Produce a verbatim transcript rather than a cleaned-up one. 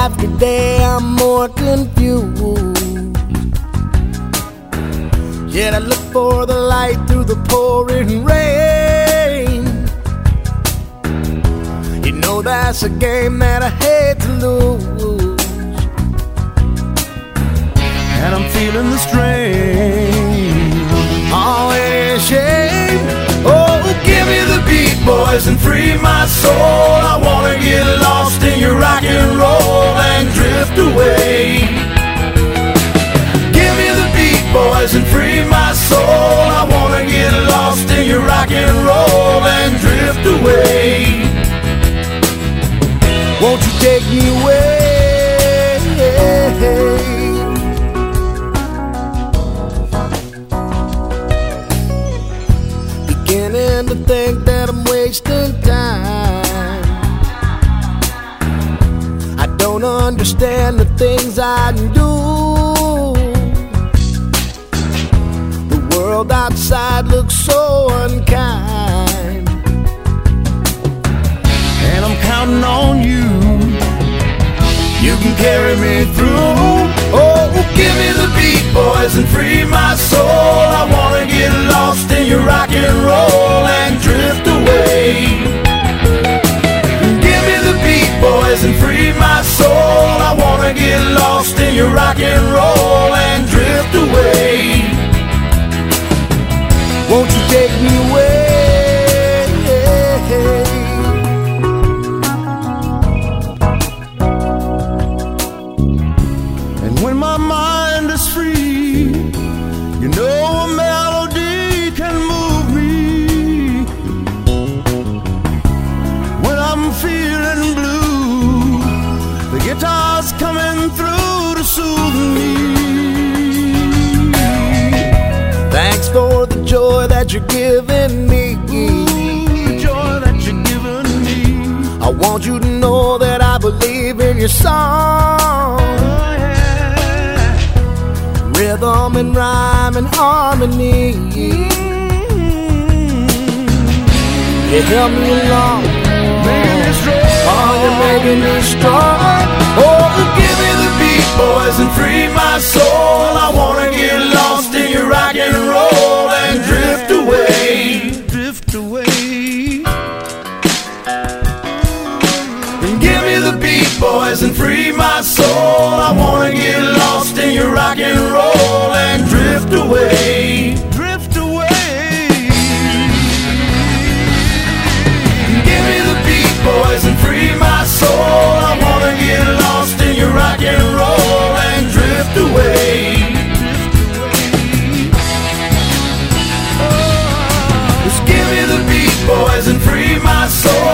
after day I'm more confused. Yet I look for the light through the pouring rain. You know that's a game that I hate to lose, and I'm feeling the strain. Oh, it is shame. Oh, give me the beat, boys, and free my soul. I wanna get lost in your rock and roll and drift away. Give me the beat, boys, and free my soul. I wanna get lost in your rock and roll and drift away. Won't you take me away? Beginning to think that I'm wasting time. I don't understand the things I do. The world outside looks so unkind, and I'm counting on you. You can carry me through. Oh, give me the beat, boys, and free my soul. I wanna get lost in your rock and roll and drift away. Give me the beat, boys, and free my soul. I wanna get lost in your rock and roll and drift away. Won't you take me away? When my mind is free, you know a melody can move me. When I'm feeling blue, the guitar's coming through to soothe me. Thanks for the joy that you're giving me. The joy that you're giving me. I want you to know that I believe in your song. Rhythm and rhyme and harmony. You help me along, making me strong. Oh, you're making me strong. Oh, give me the beat, boys, and free my soul. I wanna get lost in your rock and roll and drift away. Drift away. And give me the beat, boys, and free my soul. I wanna get lost in your rock and roll and drift away. Drift away. Give me the beat, boys, and free my soul. I wanna get lost in your rock and roll and drift away. Just give me the beat, boys, and free my soul.